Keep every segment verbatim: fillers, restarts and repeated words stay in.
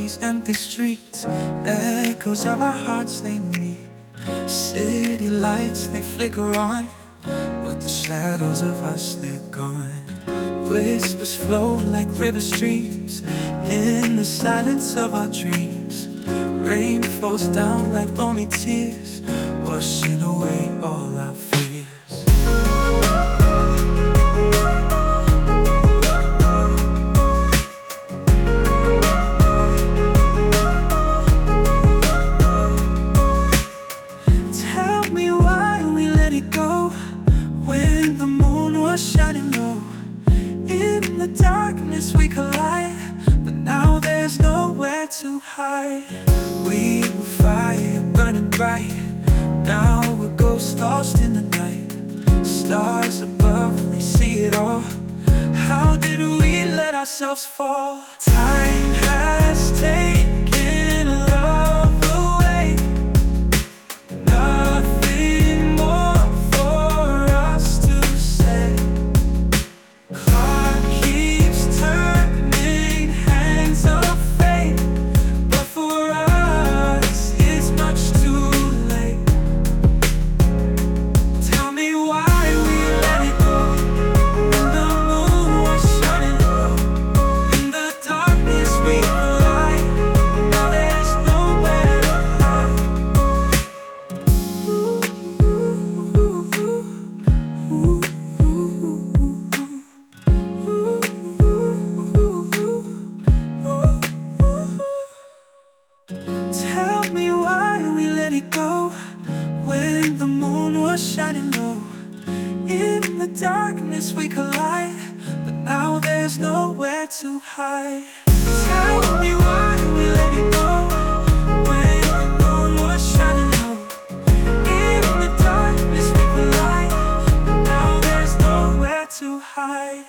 these empty streets, echoes of our hearts they meet. City lights, they flicker on, but the shadows of us, they're gone. Whispers flow like river streams in the silence of our dreams. Rain falls down like lonely tears, washing away all our fears. Tell me why we let it go when the moon was shining low. In the darkness we collide, but now there's nowhere to hide. We were fire burning bright, now we're ghosts lost in the night. Stars above, they see it all. How did we let ourselves fall? Time has taken love away. Nothing more for us to say. Clock keeps turning, hands of fate, but for us it's much too late. Tell me why we let it go when the moon was shining low. In the darkness we collide, now there's nowhere to hide. Tell me why we let it go when the moon was shining low. In the darkness we collide, but now there's nowhere to hide. Tell me why we let it go when the moon was shining low. In the darkness we collide, but now there's nowhere to hide.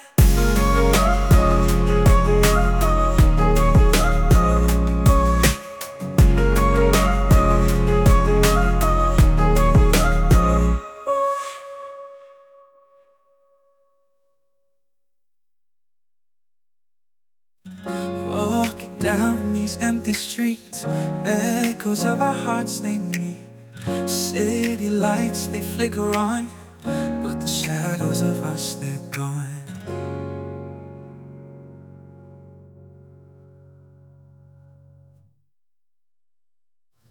Walking down these empty streets, echoes of our hearts they meet. City lights, they flicker on, but the shadows of us, they're gone.